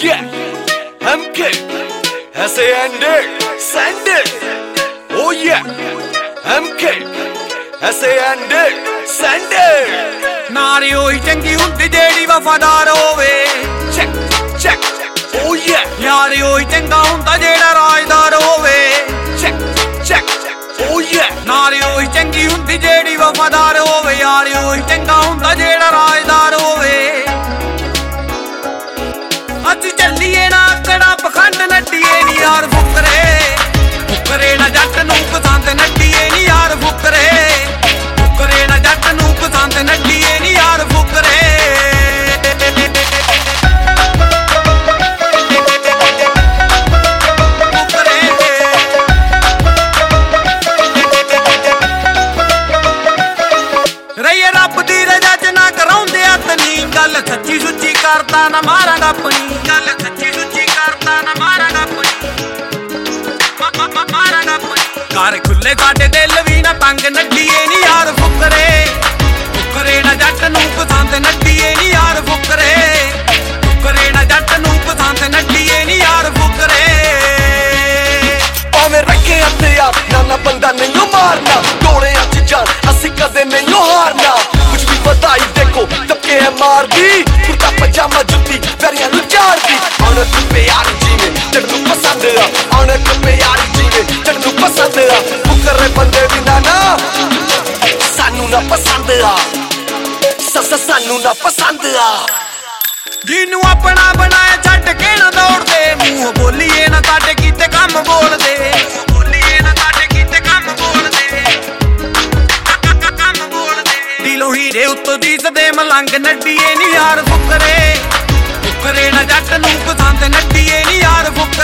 yeah, MK, S-A-N-D, send it. Oh yeah, MK, S-A-N-D, send it. ਨਾਰੀ ਉਹੀ ਚੰਗੀ ਹੁੰਦੀ ਜਿਹੜੀ ਵਫਾਦਾਰ ਹੋਵੇ। Check, check, oh yeah, ਯਾਰ ਉਹੀ ਚੰਗਾ ਹੁੰਦਾ ਜਿਹੜਾ ਰਾਜਦਾਰ ਹੋਵੇ। check, check, oh yeah, ਨਾਰੀ ਉਹੀ ਚੰਗੀ ਹੁੰਦੀ ਜਿਹੜੀ ਵਫਾਦਾਰ ਹੋਵੇ। ਯਾਰ ਉਹੀ ਚੰਗਾ ਹੁੰਦਾ ਜਿਹੜਾ ਰਾਜਦਾਰ ਹੋਵੇ। ਅੱਜ ਚੱਲੀਏ ਨਾ ਕੜਾ ਪਖੰਡ ਨੱਡੀਏ ਨੀ ਯਾਰ ਫੁਕਰੇ। ਫੁਕਰੇ ਨਾ ਜੱਟ ਨੂੰ ਪਸੰਦ ਨੱਡੀਏ ਨੀ ਯਾਰ ਫੁਕਰੇ। ਫੁਕਰੇ ਨਾ ਜੱਟ ਨੂੰ ਪਸੰਦ ਨੱਡੀਏ ਨੀ ਯਾਰ ਫੁਕਰੇ। ਰਹੀਏ ਰੱਬ ਦੀ ਰਜ਼ਾ ਚ ਨਾ ਕਰਾਉਂਦੇ ਅਤਨੀ ਗੱਲ ਸੱਚੀ ਸੁੱਚੀ ਕਰਦਾ ਨਾ ਮਾਰਾਂਗਾ ਆਪਣੀ। ਗੱਲ ਸੱਚੀ ਸੁੱਚੀ ਕਰਦਾ ਨਾ ਮਾਰਾਂਗਾ ਆਪਣੀ। ਮਾਰਾਂਗਾ ਆਪਣੀ। ਘਰ ਖੁੱਲੇ ਸਾਡੇ ਦਿਲ ਵੀ ਨਾ ਤੰਗ ਨੱਡੀਏ ਨੀ ਯਾਰ ਫੁਕਰੇ। ਫੁਕਰੇ ਨਾ ਜੱਟ ਨੂੰ ਪਸੰਦ ਨੱਡੀਏ ਨੀ ਯਾਰ ਫੁਕਰੇ। ਫੁਕਰੇ ਨਾ ਜੱਟ ਨੂੰ ਪਸੰਦ ਨੱਡੀਏ ਨੀ ਯਾਰ ਫੁਕਰੇ। ਭਾਵੇਂ ਰੱਖੇ ਹੱਥੇ ਆ ਨਾ ਬੰਦਾ ਨਹੀਂ ਮਾਰਨਾ। ਗੋਲਿਆਂ ਚ ਜਾਨ ਅਸੀਂ ਕਦੇ ਨਹੀਂ ਹਾਰਨਾ। ਕੁਝ ਵੀ ਵਧਾਈ ਦੇਖੋ ਤੱਕੇ ਹੈ ਮਾਰਦੀ। ਕੁਰਤਾ ਪਜਾਮਾ ਜੁੱਤੀ ਪੈਰੀਆਂ ਨੂੰ ਝਾੜਦੀ। ਔਨਕ ਪਿਆਰੀ ਜੀਵੇ ਤੈਨੂੰ ਪਸੰਦ ਆ। ਔਨਕ ਪਿਆਰੀ ਜੀਵੇ ਤੈਨੂੰ ਪਸੰਦ ਆ। ਫੁਕਰੇ ਬੰਦੇ ਵੀ ਨਾ ਸਾਨੂੰ ਨਾ ਪਸੰਦ ਆ। ਸਾਨੂੰ ਨਾ ਪਸੰਦ ਆ। ਜਿਹਨੂੰ ਆਪਣਾ ਬਣਾਇਆ ਛੱਡ ਕੇ ਨਾ ਦੌੜਦੇ। ਮੂੰਹ ਬੋਲੀਏ ਨਾ ਸਾਡੇ ਕੀਤੇ ਕੰਮ ਬੋਲਦੇ। ਬੋਲੀਏ ਨਾ ਸਾਡੇ ਕੀਤੇ ਕੰਮ ਬੋਲਦੇ। ਕੰਮ ਬੋਲਦੇ। ਦਿਲੋਂ ਹੀਰੇ ਉੱਤੋਂ ਦਿਸਦੇ ਮਲੰਗ ਨੱਡੀਏ ਨੀ ਯਾਰ ਫੁਕਰੇ। ਫੁਕਰੇ ਨਾ ਜੱਟ ਨੂੰ ਪਸੰਦ ਨੱਡੀਏ ਨੀ ਯਾਰ ਫੁਕਰੇ।